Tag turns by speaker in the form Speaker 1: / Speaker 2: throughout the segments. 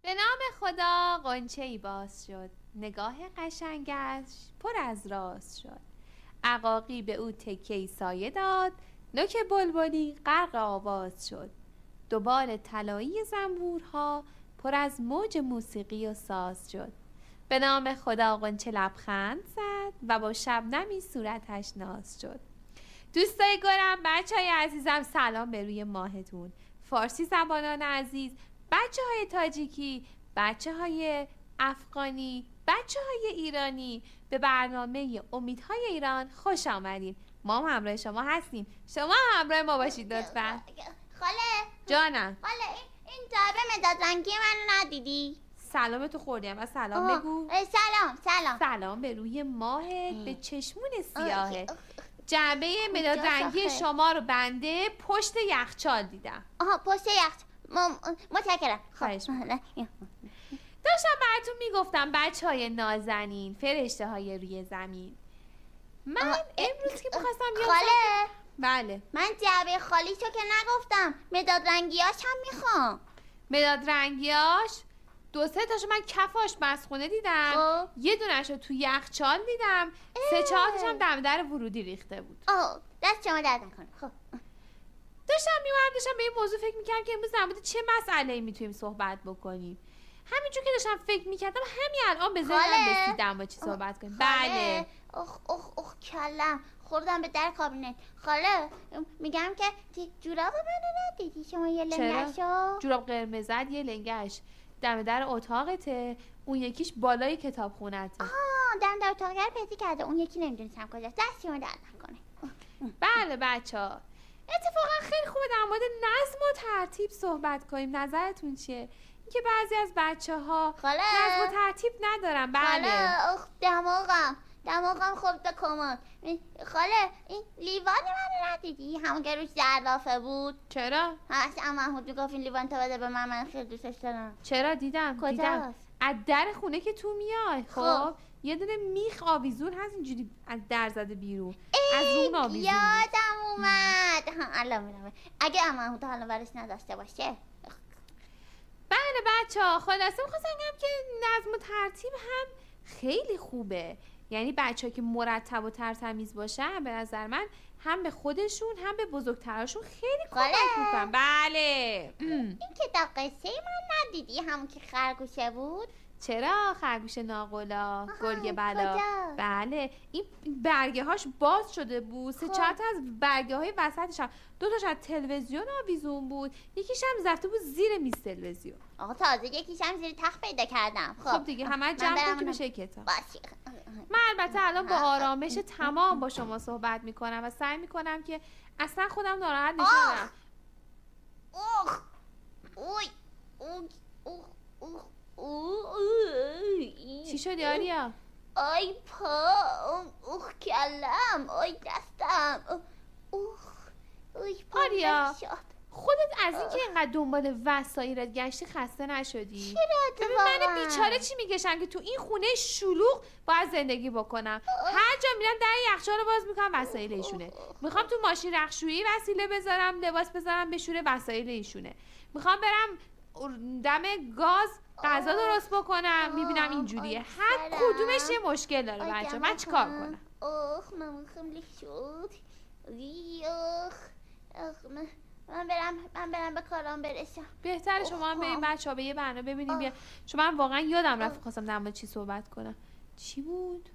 Speaker 1: به نام خدا غنچه‌ای باز شد، نگاه قشنگش پر از راز شد. عقاقی به او تکه‌ای سایه داد، نوک بلبلی غرق آواز شد. دو بال طلایی زنبورها پر از موج موسیقی و ساز شد. به نام خدا غنچه لبخند زد و با شبنمی صورتش ناز شد. دوستای گلم، بچه‌های عزیزم، سلام به روی ماهتون. فارسی زبانان عزیز، بچه‌های تاجیکی، بچه‌های افغانی، بچه‌های ایرانی، به برنامه امیدهای ایران خوش آمدین. ما هم همراه شما هستیم. شما هم همراه ما باشید لطفاً.
Speaker 2: خاله
Speaker 1: جانم.
Speaker 2: خاله این جعبه مداد رنگی منو ندیدی؟
Speaker 1: سلامتو خوردیم و سلام بگو.
Speaker 2: سلام
Speaker 1: سلام به روی ماهت، به چشمون سیاهت. جعبه مداد رنگی شما رو بنده پشت یخچال دیدم.
Speaker 2: پشت متشکرم.
Speaker 1: خواهش می‌کنم. داشتم براتون میگفتم بچه‌های نازنین، فرشته های روی زمین. من امروز که میخواستم
Speaker 2: خاله
Speaker 1: بله،
Speaker 2: من جعبه خالیشو که نگفتم، مداد رنگیاش هم میخوام.
Speaker 1: مداد رنگیاش 2-3 تاشو من کف آشپزخونه دیدم، یه دونه‌شو تو یخچال دیدم، 3-4 تاش هم در ورودی ریخته بود.
Speaker 2: دست شما درد نکنه. خب
Speaker 1: داشتم به این موضوع فکر میکردم که امروز در مورد چه مسئله‌ای میتونیم صحبت بکنیم. همینجور که داشتم فکر میکردم همین الان به ذهنم رسیدم با چی صحبت کنیم. بله.
Speaker 2: اخ کلم خوردم به در کابینت. خاله میگم که جوراب منو ندیدی شما یه لنگشو؟
Speaker 1: جوراب قرمزت یه لنگش دم در اتاقته، اون یکیش بالای کتابخونته.
Speaker 2: دم در اتاقگر پیدا کرده، اون یکی نمیدونستم کجاست. دست شما درد نکنه.
Speaker 1: بله بچه‌ها، اتفاقا خیلی خوبه در مورد نظم و ترتیب صحبت کنیم. نظرتون چیه؟ اینکه بعضی از بچه‌ها نظم و ترتیب ندارن. بله.
Speaker 2: خاله دماغم خورد به کمد. خاله این لیوان منو ندیدی؟ همون که روش زرافه بود.
Speaker 1: چرا؟
Speaker 2: اصلا محمود میگفت این لیوان تو بده به من خیلی دوستش دارم.
Speaker 1: چرا؟ دیدم از در خونه که تو میای خب یه دونه میخ آویزون هست اینجوری از در زده بیرون، از اون آویزون
Speaker 2: یادم اومد. الان میرم اگه محمود حالا ورش نداشته باشه.
Speaker 1: بله بچه‌ها، خلاصه می‌خواستم بگم که نظم و ترتیب هم خیلی خوبه. یعنی بچه‌ها که مرتب و ترتمیز باشن به نظر من هم به خودشون هم به بزرگتراشون خیلی کمک می‌کنن. بله.
Speaker 2: این کتاب قصه من ندیدی همون که خرگوشه بود؟
Speaker 1: چرا؟ خرگوش ناقلا، گرگ بلا. بله، این برگه هاش باز شده بود. 3-4 تا از برگه های وسطش هم 2 تاش از تلویزیون آویزون بود، یکیش هم رفته بود زیر میز تلویزیون.
Speaker 2: تازه یکیش هم زیر تخت پیدا کردم.
Speaker 1: خب دیگه همه جمع کن که بشه کتاب.
Speaker 2: باشه.
Speaker 1: من البته الان با آرامش تمام با شما صحبت میکنم و سعی میکنم که اصلا خودم ناراحت نشم. چی شد آریا؟
Speaker 2: آی پام، کلم، آی دستم،
Speaker 1: آریا خودت از این که اینقدر دنبال وسایلت گشتی خسته نشدی؟
Speaker 2: چرا؟
Speaker 1: ببین من بیچاره چی میکشم که تو این خونه شلوغ باید زندگی بکنم. هر جا میرم در یخچال رو باز میکنم وسایل ایشونه. میخوام تو ماشین رختشویی وسیله بذارم، لباس بذارم بشوره، وسایل ایشونه. میخوام برم دم گاز غذا درست بکنم، میبینم اینجوریه. هر کدومش یه مشکل داره بچه. من چیکار کنم؟
Speaker 2: من خیلی شد. من برم به کارام برسم.
Speaker 1: بهتره شما هم بریم بچه‌ها به یه برنامه ببینیم. بیا شما هم واقعا یادم رفت خواستم در مورد چی صحبت کنم. چی بود؟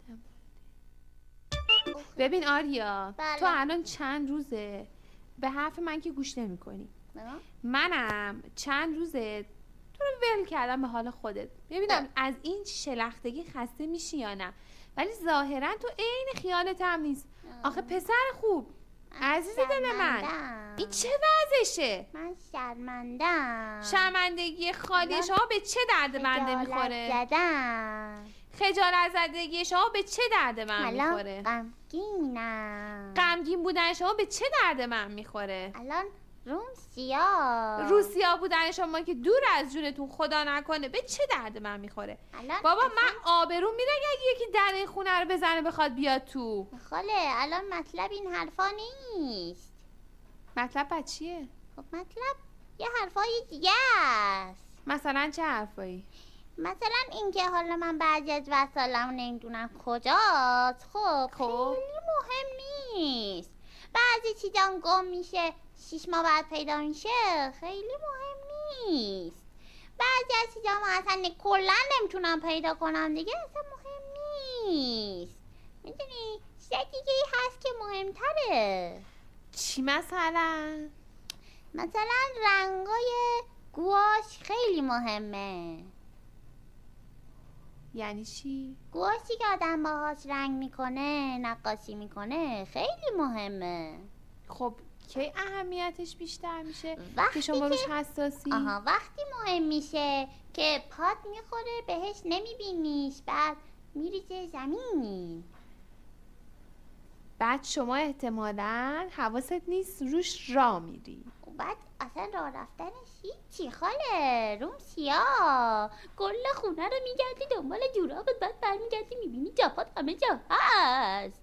Speaker 1: ببین آریا، تو الان چند روزه به حرف من که گوش نمی‌کنی. منم چند روزه تو رو ول کردم به حال خودت. ببینم از این شلختگی خسته میشی یا نه. ولی ظاهرا تو عین خیالت هم نیست. آخه پسر خوب، عزیز دل من، این چه وضعشه؟
Speaker 2: من شرمندم.
Speaker 1: شرمندگی خالی شما به چه درد بنده میخوره؟ خجالت زدگی شما به چه درد من میخوره؟
Speaker 2: غمگینم.
Speaker 1: غمگین بودن شما به چه درد من میخوره؟
Speaker 2: الان روم
Speaker 1: سیاه بودن شما که دور از جونتون خدا نکنه به چه درد من میخوره؟ بابا من آبروم میره اگه یکی در این خونه رو بزنه بخواد بیاد تو.
Speaker 2: خاله الان مطلب این حرفا نیست.
Speaker 1: مطلب چیه؟
Speaker 2: خب مطلب یه حرفای دیگه است.
Speaker 1: مثلا چه حرفایی؟
Speaker 2: مثلا اینکه حالا من بعضی از وسایلم نمیدونم کجاست. خب خیلی مهم نیست. بعضی چیزام گم میشه 6 ماه بعد پیدا میشه، خیلی مهم نیست. بعضی از چیزام اصلا کلا نمیتونم پیدا کنم دیگه، اصلا مهم نیست. میدونی چیز دیگه ای هست که مهمتره.
Speaker 1: چی مثلا؟
Speaker 2: مثلا رنگای گواش خیلی مهمه.
Speaker 1: یعنی چی؟
Speaker 2: گواشتی که آدم باهاش رنگ میکنه، نقاشی میکنه، خیلی مهمه.
Speaker 1: خب کی اهمیتش بیشتر میشه
Speaker 2: وقتی
Speaker 1: که شما روش حساسی؟
Speaker 2: وقتی مهم میشه که پات میخوره بهش نمیبینیش، بعد میریزه زمین.
Speaker 1: بعد شما احتمالاً حواست نیست روش راه میری.
Speaker 2: و بعد اصلا راه رفتنش هیچی خاله، روم سیاه، کل خونه رو میگردی دنبال جورابت، بعد برمیگردی میبینی جاپات همه جا هست.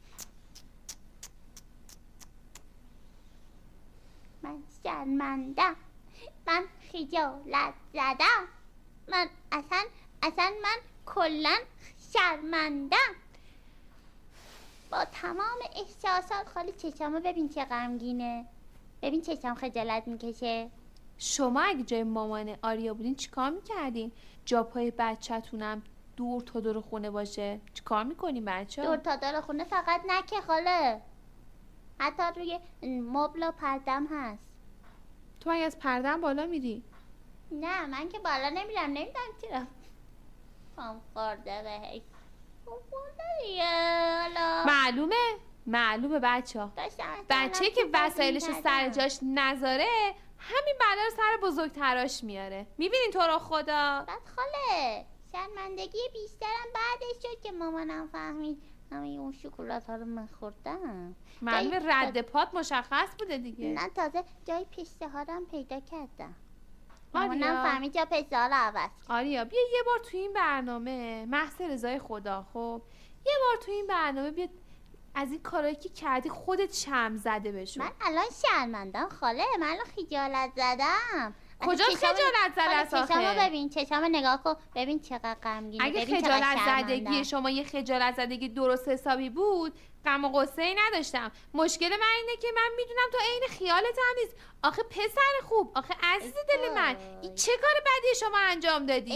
Speaker 2: من شرمندم، من خجالت زدم، من اصلا من کلن شرمندم. با تمام احساسات خالی چشمو ببین چه غمگینه، ببین چشم خجالت میکشه.
Speaker 1: شما اگه جای مامان آریا بودین چیکار میکردین؟ جا پای بچه‌تونم دور تا دور خونه باشه چیکار میکنین بچه؟
Speaker 2: دور تا دور خونه فقط نکه خاله، حتی روی مبل و پردم هست.
Speaker 1: تو اگه از پردم بالا میری؟
Speaker 2: نه من که بالا نمیرم، نمیدونم چرا پام خورده بهش.
Speaker 1: معلومه بچه که وسایلش رو سر جاش نذاره همین بلا رو سر بزرگتراش میاره. میبینین تو رو خدا؟
Speaker 2: بعد خاله شرمندگی بیشترم بعدش شد که مامانم فهمید همه اون شکلات ها رو من خوردم.
Speaker 1: معلومه رد پات مشخص بوده دیگه.
Speaker 2: نه تازه جای پشته ها رو هم پیدا کردم.
Speaker 1: آریا
Speaker 2: مامانم فهمید جا پشته ها رو عوض.
Speaker 1: آریا بیا یه بار تو این برنامه محض رضای خدا، خب یه بار تو این برنامه بیا از این کارهایی که کردی خودت شرم زده بشو.
Speaker 2: من الان شرمندم خاله، من الان خجالت زدم.
Speaker 1: کجا خجالت زده است آخه؟
Speaker 2: چشمو ببین، چشم نگاه کن ببین چقدر غمگینه.
Speaker 1: اگه خجالت زدگی شما یه خجالت زدگی درست حسابی بود غم و غصه ای نداشتم. مشکل من اینه که من میدونم تو عین خیالت هم نیست. آخه پسر خوب، آخه عزیز دل من، این چه کار بدی شما انجام دادی؟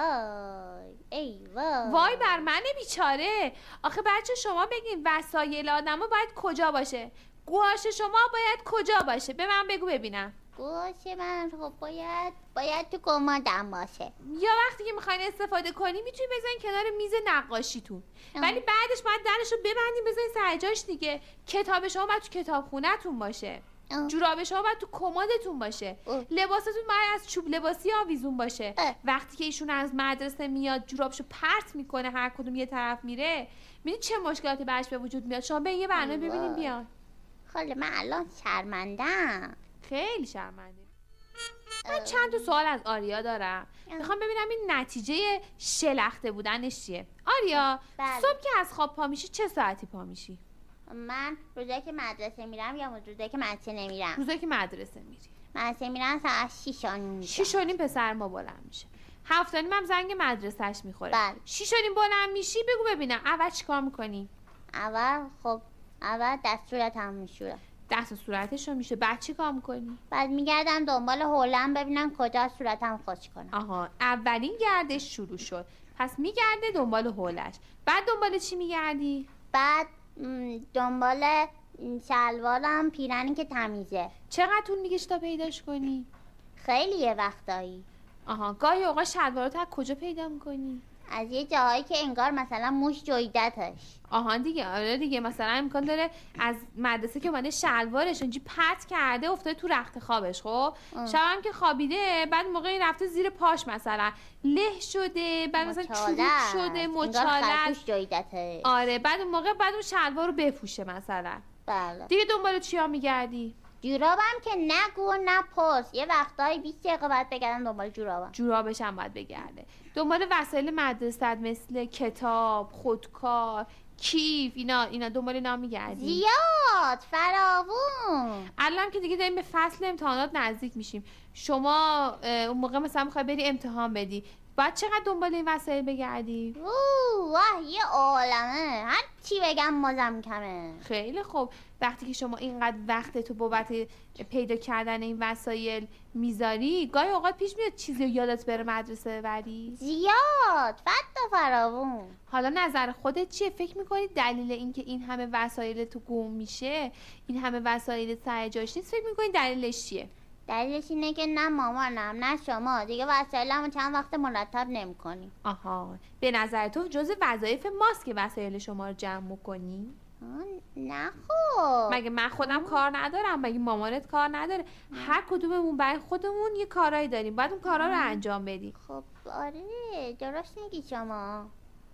Speaker 2: ای وای
Speaker 1: وای بر من بیچاره. آخه بچه شما بگین وسایل آدمو باید کجا باشه؟ گواش شما باید کجا باشه؟ به من بگو ببینم.
Speaker 2: گوش من خب باید تو کمدم باشه.
Speaker 1: یا وقتی که میخواین استفاده کنی میتونی بزنین کنار میز نقاشیتون، ولی بعدش باید درشو ببندین بزنین سر جاش دیگه. کتاب شما باید تو کتابخونه‌تون باشه. جوراب شما باید تو کمدتون باشه. لباستون باید از چوب لباسی آویزون باشه. وقتی که ایشون از مدرسه میاد جورابشو پرت میکنه هر کدوم یه طرف میره، میدونی چه مشکلاتی براش به وجود میاد. شما به یه برنامه ببینین بیان.
Speaker 2: خاله من الان شرمندم،
Speaker 1: خیلی شرمنده. من چند تا سوال از آریا دارم، میخوام ببینم این نتیجه شلخته بودنش چیه. آریا صبح که از خواب پا میشی چه ساعتی پا میشی؟
Speaker 2: من روزایی که مدرسه میرم یا روزایی که مدرسه نمیرم؟
Speaker 1: روزایی که مدرسه میری.
Speaker 2: مدرسه میرم ساعت 6:30.
Speaker 1: 6:30 پسر ما بلند میشه. 7:30 هم زنگ مدرسهش میخوره.
Speaker 2: بله.
Speaker 1: 6:30 بلند میشی، بگو ببینم اول چیکار میکنی؟
Speaker 2: اول دست صورتم میشورم.
Speaker 1: دست و صورتشو میشه. بعد چیکار میکنی؟
Speaker 2: بعد میگردم دنبال حولم ببینم کجا صورتم خوش کنم.
Speaker 1: آها، اولین گردش شروع شد. پس میگرده دنبال حولش. بعد دنبال چی میگردی؟
Speaker 2: بعد دنبال شلوارم، پیرنی که تمیزه.
Speaker 1: چقدر طول میکشه تا پیداش کنی؟
Speaker 2: خیلی یه وقتایی.
Speaker 1: آها، گاهی اوقات شلواراتو از کجا پیدا میکنی؟
Speaker 2: از یه جاهایی که انگار مثلا موش جویدتش.
Speaker 1: آها دیگه، آره دیگه، مثلا امکان داره از مدرسه که اومده شلوارش اونجی پرت کرده افتاده تو رخت خوابش. خب شبم که خوابیده، بعد موقعی رفته زیر پاش مثلا له شده، بعد مثلا چروک شده، مچالش
Speaker 2: جویدتش.
Speaker 1: آره، بعد اون موقع بعد اون شلوار رو بپوشه مثلا.
Speaker 2: بله.
Speaker 1: دیگه دنبال چیا میگردی؟
Speaker 2: جورابم که نگو نپرس، یه وقتایی 20 دقیقه باید بگردم دنبال جورابم.
Speaker 1: جورابش هم باید بگرده. دنبال وسایل مدرسه مثل کتاب، خودکار، کیف، اینا دنبال اینا میگردی؟
Speaker 2: زیاد، فراوون.
Speaker 1: الان که دیگه داریم به فصل امتحانات نزدیک میشیم، شما اون موقع مثلا میخوای بری امتحان بدی، باید چقدر دنبال این وسایل بگردی؟
Speaker 2: واه یه عالمه، هر چی بگم مازم کمه.
Speaker 1: خیلی خوب. وقتی که شما اینقدر وقت تو بابت پیدا کردن این وسایل میذاری، گاهی اوقات پیش میاد چیزی رو یادت بره مدرسه ببری؟
Speaker 2: زیاد، فت و فراوون.
Speaker 1: حالا نظر خودت چیه؟ فکر میکنی دلیل اینکه این همه وسایل تو گم میشه، این همه وسایل سر جاش نیست، فکر میکنی دلیلش چیه؟
Speaker 2: دلیلش اینه که نه مامانم نه شما دیگه وسایلمو چند وقت مرتب نمی‌کنی.
Speaker 1: آها، به نظر تو جزء وظایف ماست که وسایل شما رو جمع میکنی؟
Speaker 2: نه خب
Speaker 1: مگه من خودم کار ندارم؟ مگه مامانت کار نداره؟ هر کدوممون برای خودمون یه کارایی داریم، باید اون کارا رو انجام بدیم.
Speaker 2: خب آره درست میگی شما.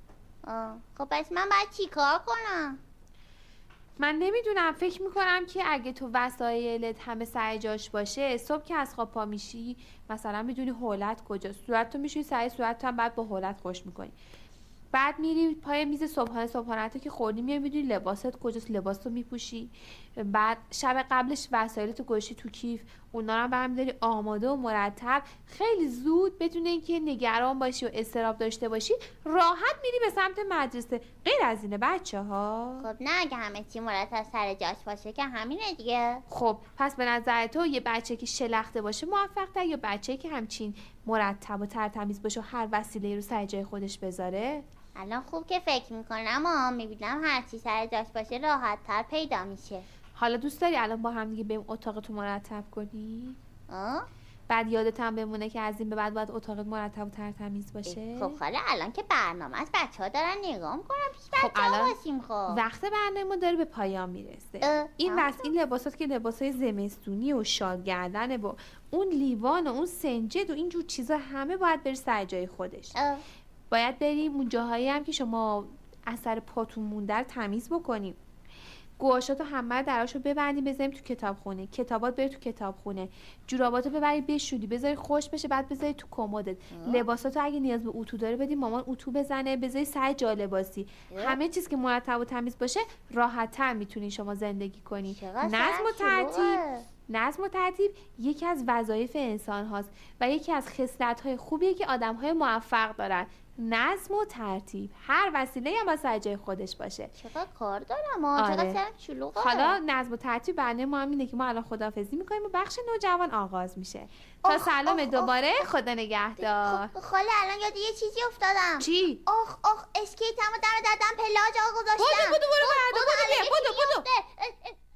Speaker 2: خب پس من باید چی کار کنم؟
Speaker 1: من نمیدونم، فکر میکنم که اگه تو وسایلت همه سر جاش باشه، صبح که از خواب پا میشی مثلا میدونی حولت کجاست، صورت تو میشوی سر صورت هم بعد با حولت خوش میکنی، بعد میری پای میز صبحانه که خوردی میای میدونی لباست کجاست، لباس رو میپوشی، بعد شب قبلش وسایلتو گوشی تو کیف، اونا رو برمی‌داری آماده و مرتب، خیلی زود بدون اینکه نگران باشی و اضطراب داشته باشی راحت میری به سمت مدرسه. غیر از اینه بچه‌ها؟
Speaker 2: خب نه اگه همه چی مرتب سر جاش باشه که همینه دیگه.
Speaker 1: خب پس به نظر تو یه بچه که شلخته باشه موفق‌تر یا بچه‌ای که همچین مرتب و ترتمیز باشه و هر وسیله‌ای رو سر جای خودش بذاره؟
Speaker 2: الان خوب که فکر میکنم میبینم هر چی سر جاش باشه راحت تر پیدا میشه.
Speaker 1: حالا دوست داری الان با هم دیگه بریم اتاقتو مرتب کنی؟ بعد یادت هم بمونه که از این به بعد باید اتاقت مرتب و ترتمیز باشه.
Speaker 2: خب حالا الان که برنامه از بچه‌ها دارن نگاه میکنم پیش بچه‌ها باشیم. خب
Speaker 1: وقت برنامه داره به پایان میرسه. این لباسات که لباسای زمستونی و شال گردنه و اون لیوان و اون سنجد و اینجور چیزا همه باید بره سر جای خودش. باید بریم اون جاهایی هم که شما اثر پاتون مونده رو تمیز بکنیم. گواشاتو همه دراشو ببندیم بذاریم تو کتابخونه، کتابات بری تو کتابخونه، جوراباتو ببری بشوری بذاری خوش بشه، بعد بذاری تو کمدت. لباساتو اگه نیاز به اتو داره بدیم مامان اتو بزنه، بذاری سر جا لباسی. همه چیز که مرتب و تمیز باشه راحت‌تر میتونی شما زندگی کنی. نظم و ترتیب یکی از وظایف انسان هاست و یکی از خصلت‌های خوبیه که آدم‌های موفق دارن. نظم و ترتیب، هر وسیله هم با سر جای خودش باشه.
Speaker 2: چقدر کار دارم چقدر سرم شلوغه.
Speaker 1: حالا نظم و ترتیب برنامه ما هم اینه که ما الان خداحافظی میکنیم و بخش نوجوان آغاز میشه. تا سلام دوباره، خدا نگهدار.
Speaker 2: خاله الان یاد یه چیزی افتادم.
Speaker 1: چی؟
Speaker 2: اسکیتمو دم دادم پله جا گذاشتم.
Speaker 1: برو